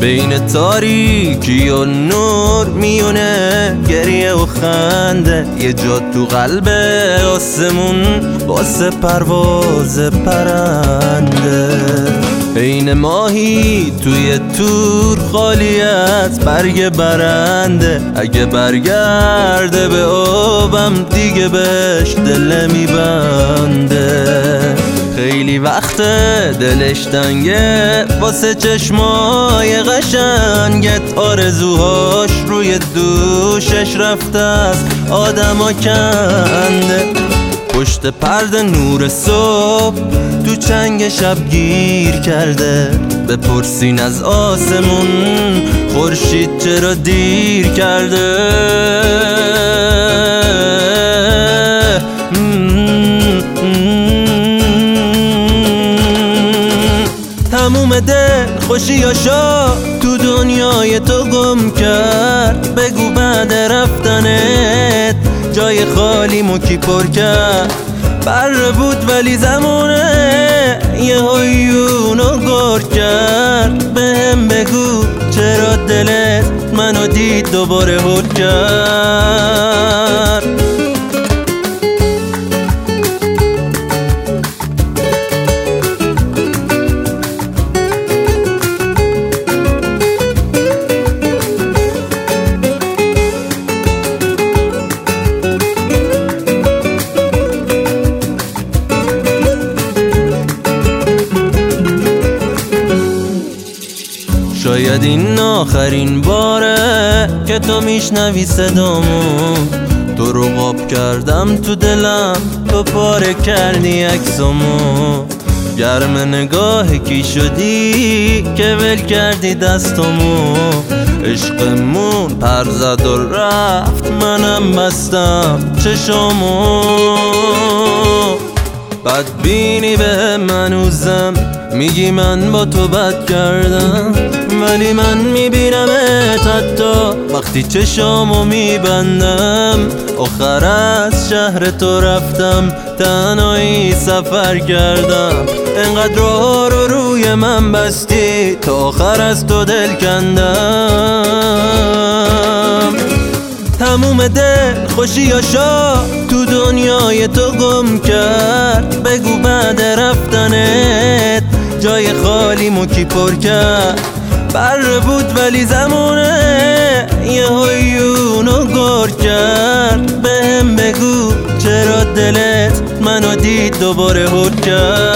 بین تاریکی و نور میونه گریه و خنده، یه جا تو قلب آسمون واسه پرواز پرنده. عین ماهی توی تور خالی از برگ برنده، اگه برگرده به آبم دیگه بهش دل میبنده. خیلی وقت دلش تنگه واسه چشمای قشنگت، آرزوهاش روی دوشش رفته از آدما کنده. پشت پرده نور صبح تو چنگ شب گیر کرده، بپرسین از آسمون خورشید چرا دیر کرده. تموم دل خوشیاشا تو دنیای تو گم کرد، بگو بعد رفتنت جای خالیمو کی پر کرد. بره بود ولی زمونه یه هایونو گر کرد، بهم بگو چرا دلت منو دید دوباره هر کرد. شاید این آخرین باره که تو میشنوی صدامو، تو رو قاب کردم تو دلم، تو پاره کردی عکسامو. گرم نگاه کی شدی که ول کردی دستامو. عشقمون پر زد و رفت منم بستم چشامو. بدبینی به من هنوزم میگی من با تو بد کردم، ولی من میبینمت حتی وقتی چشامو میبندم. آخر از شهر تو رفتم تنهایی سفر کردم، انقدر راه رو روی من بستی تا آخر از تو دل کندم. تموم دل خوشیاشا تو دنیای تو گم کرد، بگو بعد رفتنت جای خالیمو کی پر کرد. بره بود ولی زمونه یه هایونو گر کرد، بهم بگو چرا دلت منو دید دوباره هر کرد.